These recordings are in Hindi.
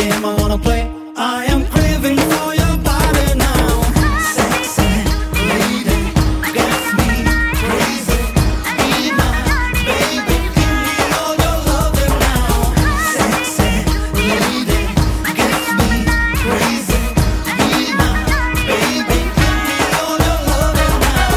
game I wanna play. I am craving for your body now. Sexy lady, gets me crazy. Be my baby, give me all your loving now. Sexy lady, gets me crazy. Be my baby, give me all your loving now.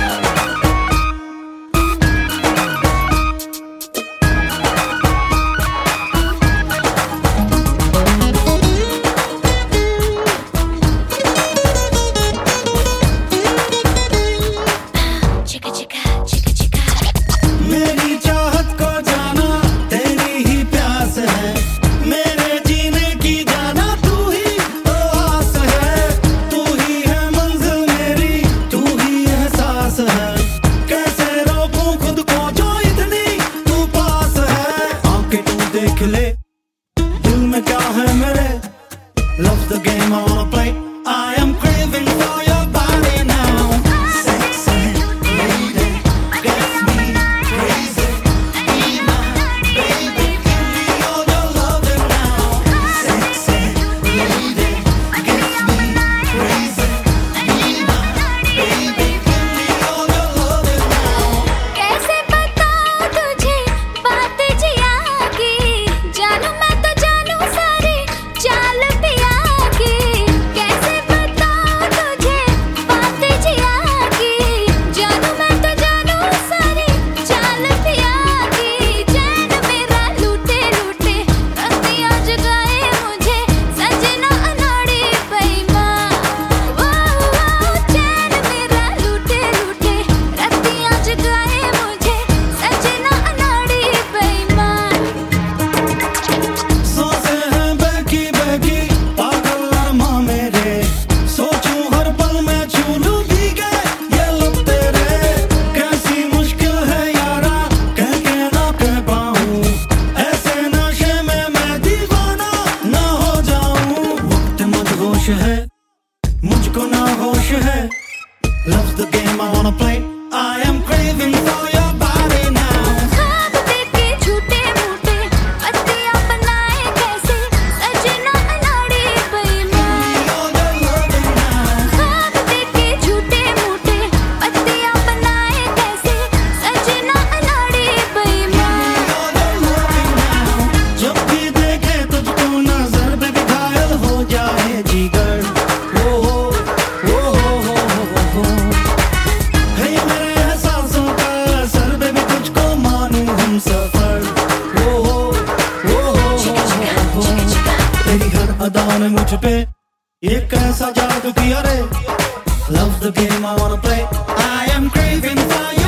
मेरी चाहत को जाना तेरी ही प्यास है, मेरे जीने की जाना तू ही तो आस है। तू ही है मंजिल मेरी, तू ही एहसास है। कैसे रोकूं खुद को जो इतनी तू पास है। आंखें तू देख ले, दिल में क्या है मेरे। Love the game I wanna play. I am craving for your body now. Sexy lady, gets me crazy. Be my baby, give me all your loving now. Sexy lady, gets me crazy. Be my baby, give me all your loving now. कैसे बताऊं तुझे बात जिया की, जानू मैं तो जानू सारी चाल पिया की। कैसे बताऊं तुझे बात जिया की, जानू मैं तो जानू सारी चाल पिया की। चैन मेरा लूटे लूटे रतियां जगाए मुझे, सजना अनाड़ी बेईमान। चैन मेरा लूटे लूटे रतियां जगाए मुझे, सजना अनाड़ी बेईमान। सांसें हैं बहकी बहकी, पागल अरमा मेरे। सोचूं हर पल मैं छू लूं भीगे ये लब तेरे। कैसी मुश्किल है यारा, कह के ना कह पाऊं। ऐसे नशे में मैं दीवाना ना हो जाऊं। वक्त मदहोश है, मुझको ना होश है। Love's the game I wanna play. I am craving for your body now. ख्वाब देखे झूठे मूठे पत्तियां बनाए कैसे, सजना अनाड़ी बेईमान। All your loving now. ख्वाब देखे झूठे मूठे पत्तियां बनाए कैसे, सजना अनाड़ी बेईमान। All your loving now. जब भी देखे तुझको नजर पे भी घायल हो जाए जिगर। हो है ये मेरे एहसासों का असर, बेबी तुझको मानूं हम सफर। हो तेरी हर अदा ने मुझ पे ये कैसा जादू किया रे। Love the game I wanna play. I am craving for you.